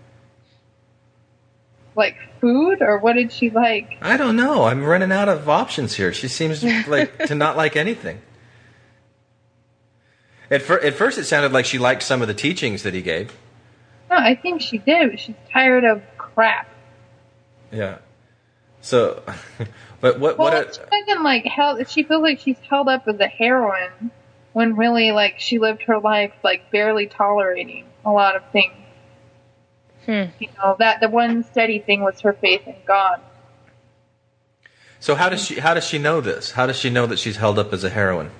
like food, or what did she like? I don't know. I'm running out of options here. She seems like to not like anything. At, fir- at first, it sounded like she liked some of the teachings that he gave. No, I think she did. But she's tired of crap. Yeah. So, but what? Well, what? she doesn't like held. She feels like she's held up as a heroine when really, like, she lived her life like barely tolerating a lot of things. Hmm. You know, that the one steady thing was her faith in God. So how does she? How does she know this? How does she know that she's held up as a heroine?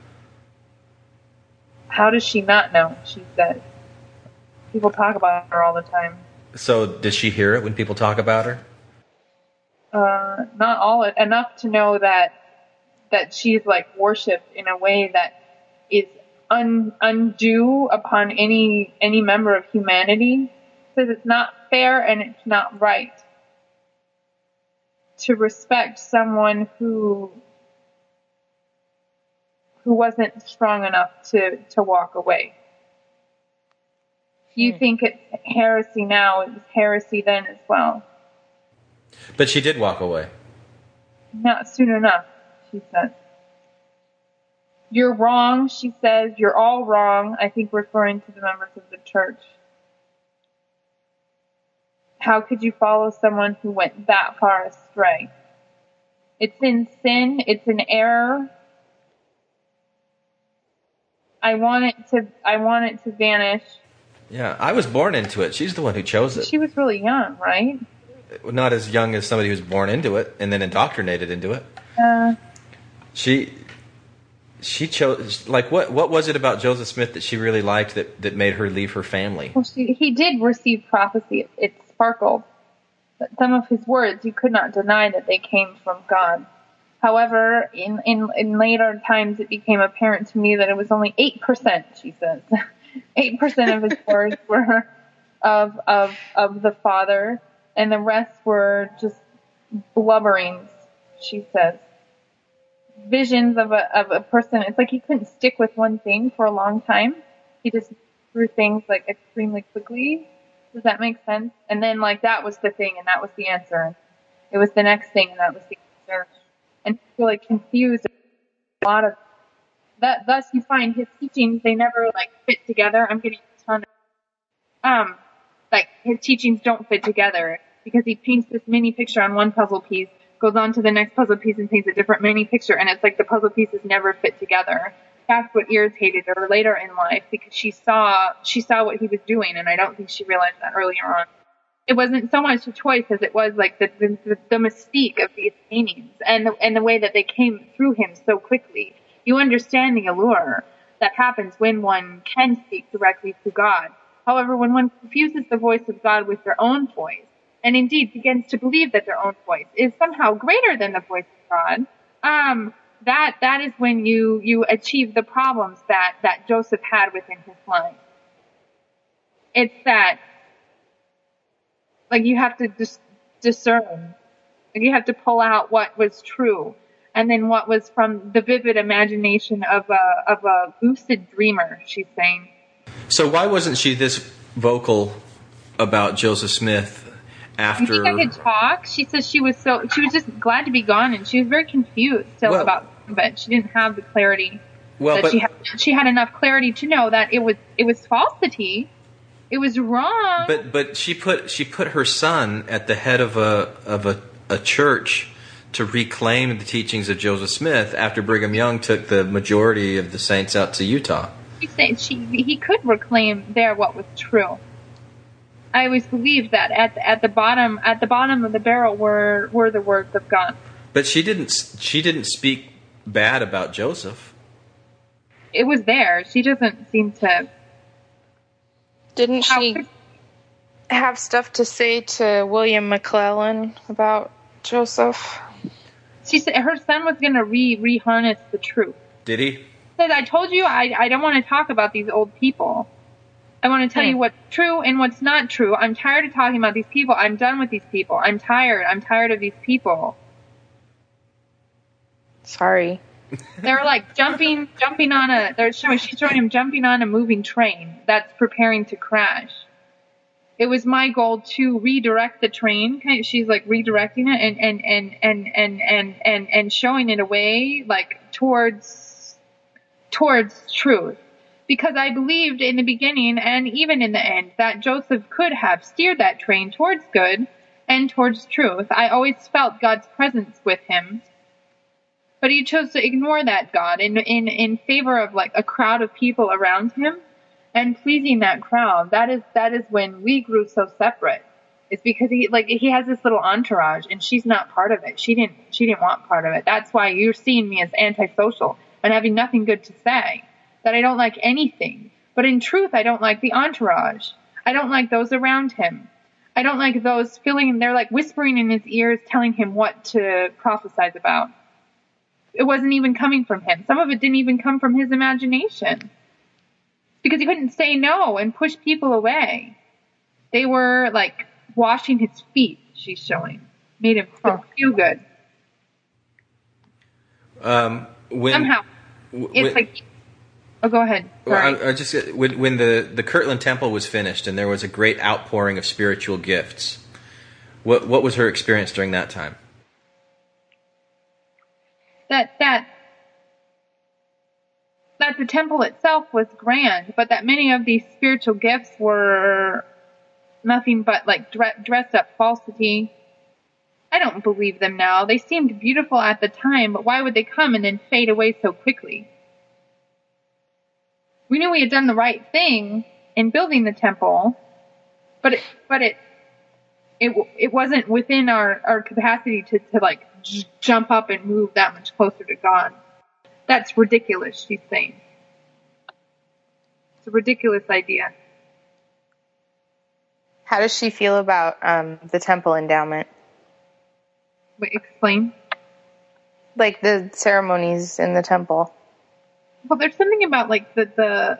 How does she not know? She says. People talk about her all the time. So does she hear it when people talk about her? Uh, not all enough to know that that she's like worshipped in a way that is un, undue upon any any member of humanity. Says it's not fair and it's not right to respect someone who who wasn't strong enough to, to walk away. You hmm. think it's heresy now, it was heresy then as well. But she did walk away. Not soon enough, she says. You're wrong, she says. You're all wrong, I think referring to the members of the church. How could you follow someone who went that far astray? It's in sin, it's an error. I want it to I want it to vanish. Yeah, I was born into it. She's the one who chose it. She was really young, right? Not as young as somebody who's born into it and then indoctrinated into it. Uh, she she chose, like, what what was it about Joseph Smith that she really liked that, that made her leave her family? Well, she, he did receive prophecy. It, it sparkled. But some of his words, you could not deny that they came from God. However, in, in, in later times, it became apparent to me that it was only eight percent, she says. eight percent of his words were of, of, of the Father, and the rest were just blubberings, she says. Visions of a, of a person. It's like he couldn't stick with one thing for a long time. He just threw things like extremely quickly. Does that make sense? And then like that was the thing and that was the answer. It was the next thing and that was the answer. And people like confused a lot of that. Thus you find his teachings, they never like fit together. I'm getting a ton of, um, like his teachings don't fit together because he paints this mini picture on one puzzle piece, goes on to the next puzzle piece and paints a different mini picture, and it's like the puzzle pieces never fit together. That's what irritated her later in life because she saw she saw what he was doing, and I don't think she realized that earlier on. It wasn't so much a choice as it was like the the, the mystique of these paintings and the, and the way that they came through him so quickly. You understand the allure that happens when one can speak directly to God. However, when one confuses the voice of God with their own voice, and indeed begins to believe that their own voice is somehow greater than the voice of God, um, that that is when you you achieve the problems that that Joseph had within his life. It's that, like, you have to dis- discern, like, you have to pull out what was true, and then what was from the vivid imagination of a of a lucid dreamer. She's saying. So why wasn't she this vocal about Joseph Smith? After, you think I could talk? She says she was so she was just glad to be gone, and she was very confused still well, about it. She didn't have the clarity. Well, that but, she had. She had enough clarity to know that it was it was falsity. It was wrong. But but she put she put her son at the head of a of a, a church to reclaim the teachings of Joseph Smith after Brigham Young took the majority of the saints out to Utah. She said she he could reclaim there what was true. I always believed that at the, at the bottom at the bottom of the barrel were were the words of God. But she didn't she didn't speak bad about Joseph. It was there. She doesn't seem to. Didn't she have stuff to say to William McClellan about Joseph? She said her son was going to re reharness the truth. Did he? She said, "I told you I I don't want to talk about these old people. I want to tell you what's true and what's not true. I'm tired of talking about these people. I'm done with these people. I'm tired. I'm tired of these people." Sorry. They're like jumping, jumping on a, they're showing, she's showing him jumping on a moving train that's preparing to crash. It was my goal to redirect the train. She's like redirecting it and, and, and, and, and, and, and, and showing it away like towards, towards truth. Because I believed in the beginning and even in the end that Joseph could have steered that train towards good and towards truth. I always felt God's presence with him. But he chose to ignore that God in, in, in favor of like a crowd of people around him and pleasing that crowd. That is, that is when we grew so separate. It's because he, like, he has this little entourage and she's not part of it. She didn't, she didn't want part of it. That's why you're seeing me as antisocial and having nothing good to say, that I don't like anything. But in truth, I don't like the entourage. I don't like those around him. I don't like those feeling, they're like whispering in his ears, telling him what to prophesize about. It wasn't even coming from him. Some of it didn't even come from his imagination. Because he couldn't say no and push people away. They were like washing his feet, she's showing. Made him feel good. Um, when, Somehow. When, it's like... Oh, go ahead. Sorry. Well, I, I just when, when the, the Kirtland Temple was finished and there was a great outpouring of spiritual gifts, what what was her experience during that time? That that that the temple itself was grand, but that many of these spiritual gifts were nothing but like dre- dressed up falsity. I don't believe them now. They seemed beautiful at the time, but why would they come and then fade away so quickly? We knew we had done the right thing in building the temple, but it, but it, it, it wasn't within our, our capacity to, to like j- jump up and move that much closer to God. That's ridiculous, she's saying. It's a ridiculous idea. How does she feel about um, the temple endowment? Wait, explain. Like the ceremonies in the temple. Well, there's something about like the the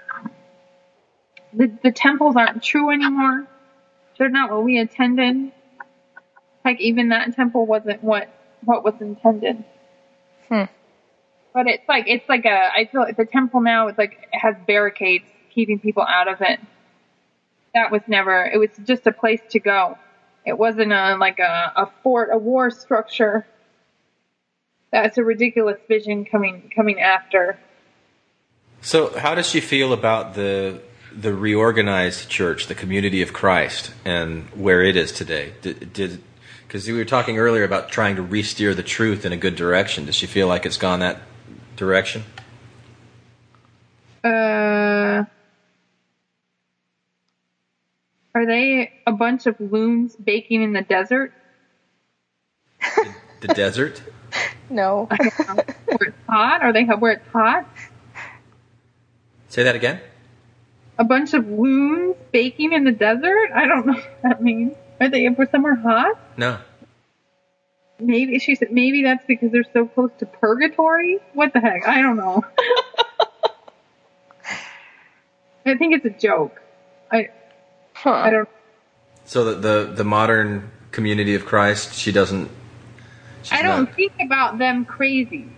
the, the temples aren't true anymore. They're not what we attended. Like even that temple wasn't what what was intended. Hmm. But it's like it's like a I feel like the temple now is like it has barricades keeping people out of it. That was never. It was just a place to go. It wasn't a like a, a fort, a war structure. That's a ridiculous vision coming coming after. So how does she feel about the the reorganized church, the community of Christ, and where it is today? Did, did because we were talking earlier about trying to re-steer the truth in a good direction. Does she feel like it's gone that direction? Uh, are they a bunch of loons baking in the desert? The, the desert? No. I don't know. Where it's hot? Are they where it's hot? Say that again? A bunch of loons baking in the desert? I don't know what that means. Are they for somewhere hot? No. Maybe she said maybe that's because they're so close to purgatory. What the heck? I don't know. I think it's a joke. I Huh. I don't. So the the, the modern community of Christ, she doesn't. she's I don't not- think about them crazy.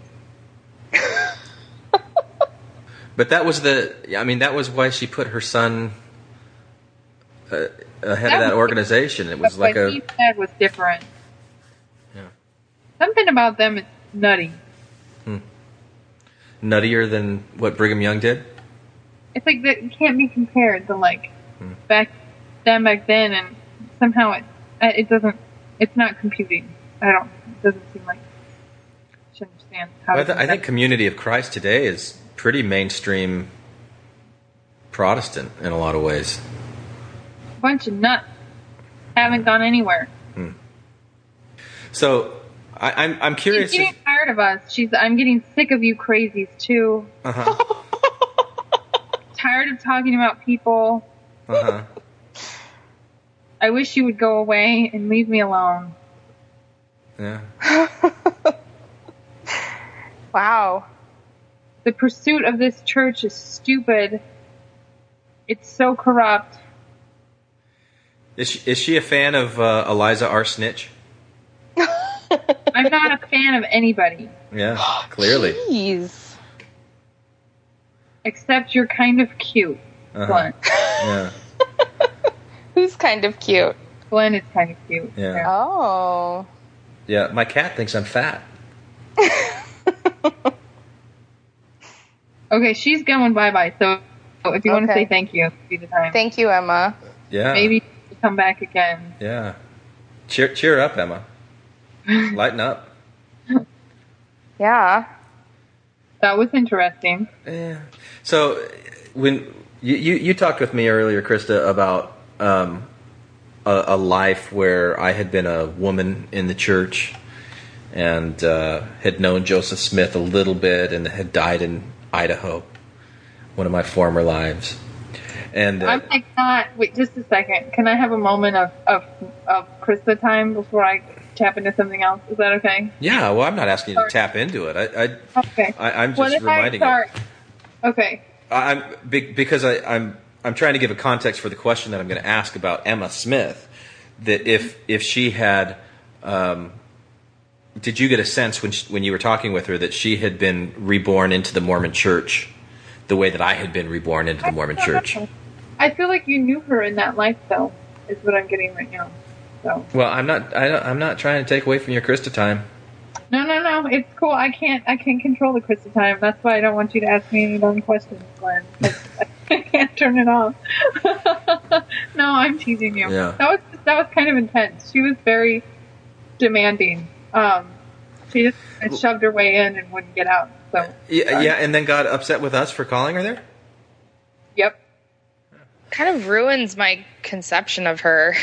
But that was the. I mean, that was why she put her son uh, ahead That of that was- organization. It was What like a. he said was different. Yeah. Something about them is nutty. Nuttier than what Brigham Young did? It's like that it can't be compared to like Hmm. back then, back then, and somehow it it doesn't. It's not computing. I don't. It doesn't seem like. I should understand how. Well, I, to th- I think Community of Christ today is pretty mainstream Protestant in a lot of ways. a bunch of nuts haven't gone anywhere. So I, I'm I'm She's curious. getting If, tired of us. She's. I'm getting sick of you crazies too. uh-huh, Tired of talking about people. uh-huh. I wish you would go away and leave me alone. Yeah. Wow. The pursuit of this church is stupid. It's so corrupt. Is she, is she a fan of uh, Eliza R. Snitch? I'm not a fan of anybody. Yeah, clearly. Jeez. Except you're kind of cute, Uh-huh. Glenn. Yeah. Who's kind of cute? Glenn is kind of cute. Yeah. Oh. Yeah, my cat thinks I'm fat. Okay, she's going bye-bye, so if you want to Okay. say thank you, it'd be the time. Thank you, Emma. Yeah. Maybe she'll come back again. Yeah. Cheer, cheer up, Emma. Lighten up. Yeah. That was interesting. Yeah. So when you, you, you talked with me earlier, Krista, about um, a, a life where I had been a woman in the church and uh, had known Joseph Smith a little bit and had died in Idaho, one of my former lives. And uh, I'm like not. Wait, just a second. Can I have a moment of of, of Krista time before I tap into something else? Is that okay? yeah, well, I'm not asking you to tap into it. I, I, Okay. I I'm What just if I reminding start? you. Okay. I'm be- because I, I'm I'm trying to give a context for the question that I'm going to ask about Emma Smith. That if if she had, um, did you get a sense when she, when you were talking with her that she had been reborn into the Mormon Church, the way that I had been reborn into the Mormon Church? I feel like you knew her in that life, though. Is what I'm getting right now. So Well, I'm not I don't, I'm not trying to take away from your Krista time. no, no, no. It's cool. I can't. I can't control the Krista time. That's why I don't want you to ask me any dumb questions, Glenn. 'Cause I can't turn it off. No, I'm teasing you. Yeah. That was that was kind of intense. She was very demanding. Um, she just kind of shoved her way in and wouldn't get out. So Yeah, yeah, and then got upset with us for calling her there. yep. Kind of ruins my conception of her.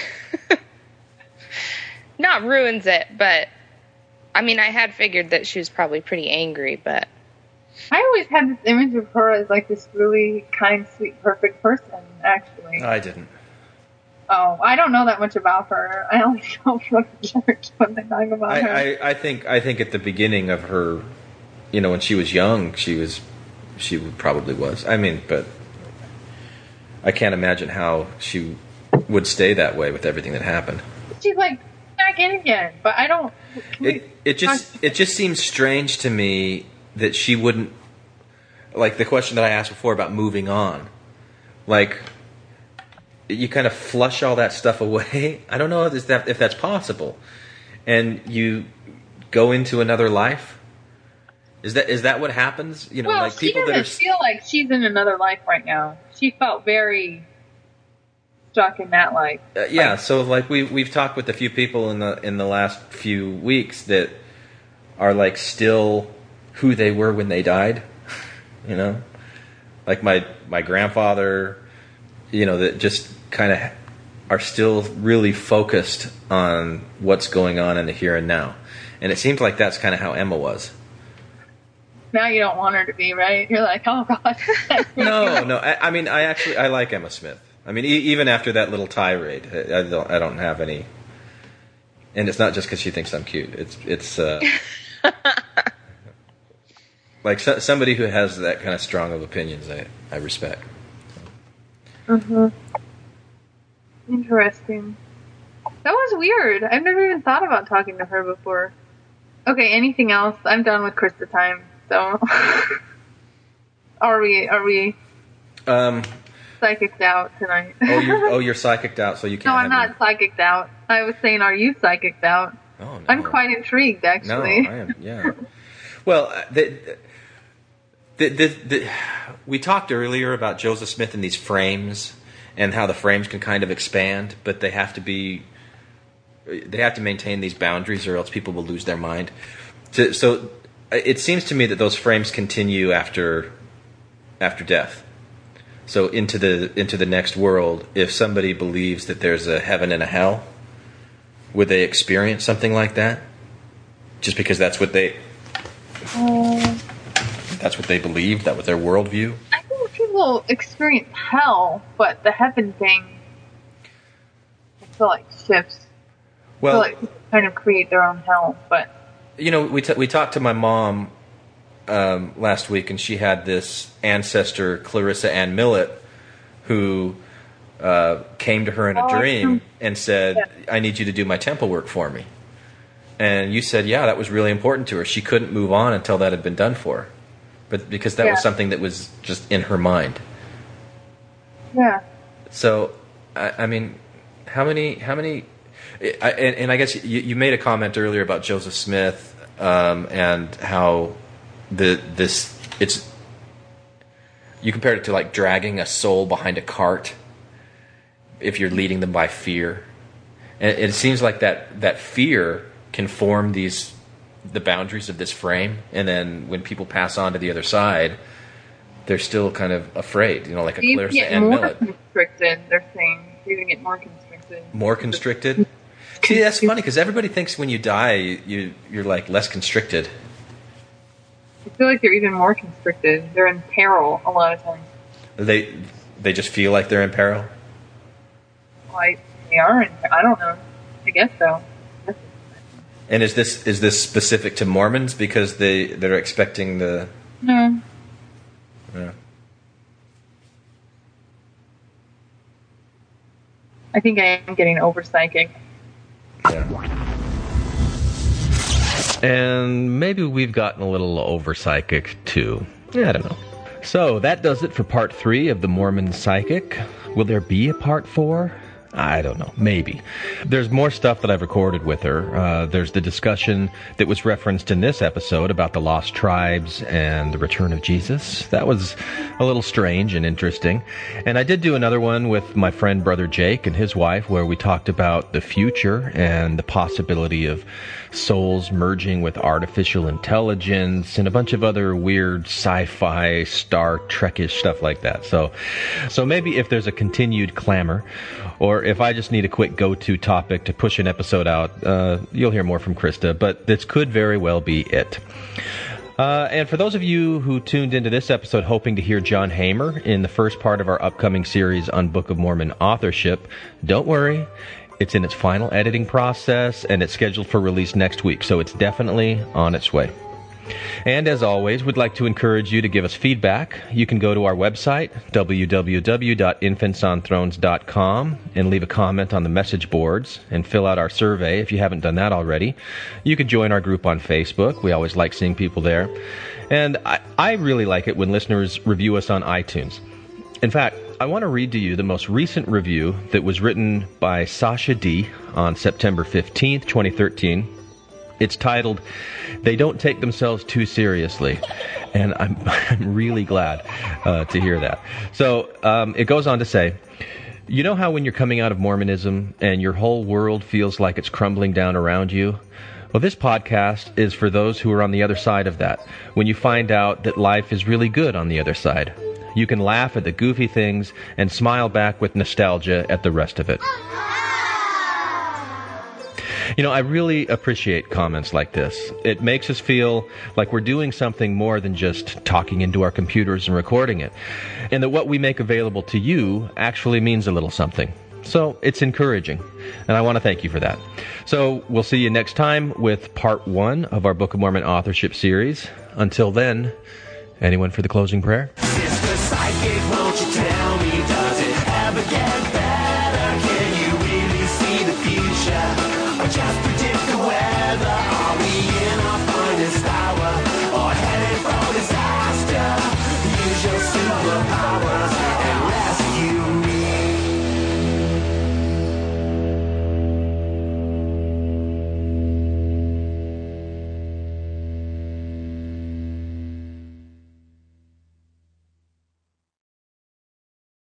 Not ruins it, but I mean, I had figured that she was probably pretty angry, but I always had this image of her as like this really kind, sweet, perfect person. Actually, I didn't. oh, I don't know that much about her. I only know from the church what they talk about I, her. I, I think I think at the beginning of her, you know, when she was young, she was she probably was. I mean, but I can't imagine how she would stay that way with everything that happened. She's like back in again, but I don't. can we It it just talk- it just seems strange to me that she wouldn't, like the question that I asked before about moving on, like you kind of flush all that stuff away. I don't know if that if that's possible, and you go into another life. Is that is that what happens? You know, well, like she people doesn't that are feel like she's in another life right now. She felt very stuck in that life. Uh, yeah, so like we we've talked with a few people in the in the last few weeks that are like still who they were when they died, you know, like my my grandfather, you know, that just kind of are still really focused on what's going on in the here and now, and it seems like that's kind of how Emma was. Now you don't want her to be, right? You're like, oh god. No, no, I, I mean I actually I like Emma Smith. I mean, e- even after that little tirade, I, I don't. I don't have any. And it's not just because she thinks I'm cute. It's it's uh, like so, somebody who has that kind of strong of opinions. I I respect. Mhm. Interesting. That was weird. I've never even thought about talking to her before. Okay, anything else? I'm done with Krista time. So, are we? Are we Um. psychicked out tonight? Oh, you're oh you're psychicked out, so you can't. No, I'm have not psychicked out. I was saying, are you psychicked out? Me. Oh no. I'm quite intrigued, No, actually. I am. Yeah. Well, uh, the, the, the, the, we talked earlier about Joseph Smith and these frames, and how the frames can kind of expand, but they have to be. They have to maintain these boundaries, or else people will lose their mind. So, so it seems to me that those frames continue after after death. So into the into the next world, if somebody believes that there's a heaven and a hell, would they experience something like that? Just because that's what they Um, that's what they believed, that was their worldview. I think people experience hell, but the heaven thing, I feel like shifts. I Well, feel like people kind of create their own hell, but you know, we t- we talked to my mom um, last week, and she had this ancestor, Clarissa Ann Millett, who uh, came to her in a Oh, dream and said, yeah. "I need you to do my temple work for me." And you said, "Yeah, that was really important to her. She couldn't move on until that had been done for her, but because that Yeah. was something that was just in her mind." yeah. So, I, I mean, how many, how many, I, and, and I guess you, you made a comment earlier about Joseph Smith um, and how the this it's you compared it to like dragging a soul behind a cart if you're leading them by fear. And it seems like that, that fear can form these the boundaries of this frame, and then when people pass on to the other side, they're still kind of afraid, you know, like a you Clarissa get and more Millet. constricted, they're saying. You're going to get more constricted. More constricted? See, that's funny, because everybody thinks when you die, you, you're like less constricted. I feel like they're even more constricted. They're in peril a lot of times. They they just feel like they're in peril? Like, they are in I don't know. I guess so. And is this is this specific to Mormons because they, they're expecting the... No. Yeah. I think I am getting over psychic. Yeah. And maybe we've gotten a little over psychic too. Yeah, I don't know. So that does it for part three of the Mormon Psychic. Will there be a part four? I don't know. Maybe. There's more stuff that I've recorded with her. Uh, there's the discussion that was referenced in this episode about the lost tribes and the return of Jesus. That was a little strange and interesting. And I did do another one with my friend Brother Jake and his wife where we talked about the future and the possibility of souls merging with artificial intelligence and a bunch of other weird sci-fi, Star Trek-ish stuff like that. So, so maybe if there's a continued clamor, or if I just need a quick go-to topic to push an episode out, uh, you'll hear more from Krista, but this could very well be it. Uh, and for those of you who tuned into this episode hoping to hear John Hamer in the first part of our upcoming series on Book of Mormon authorship, don't worry. It's in its final editing process, and it's scheduled for release next week, so it's definitely on its way. And as always, we'd like to encourage you to give us feedback. You can go to our website, w w w dot infants on thrones dot com, and leave a comment on the message boards and fill out our survey if you haven't done that already. You can join our group on Facebook. We always like seeing people there. And I, I really like it when listeners review us on iTunes. In fact, I want to read to you the most recent review that was written by Sasha D. on September fifteenth, twenty thirteen. It's titled, "They Don't Take Themselves Too Seriously." And I'm, I'm really glad uh, to hear that. So um, it goes on to say, you know how when you're coming out of Mormonism and your whole world feels like it's crumbling down around you? Well, this podcast is for those who are on the other side of that, when you find out that life is really good on the other side. You can laugh at the goofy things and smile back with nostalgia at the rest of it. You know, I really appreciate comments like this. It makes us feel like we're doing something more than just talking into our computers and recording it, and that what we make available to you actually means a little something. So it's encouraging, and I want to thank you for that. So we'll see you next time with part one of our Book of Mormon authorship series. Until then, anyone for the closing prayer? Sister Psychic, won't you tell me, does it ever get better?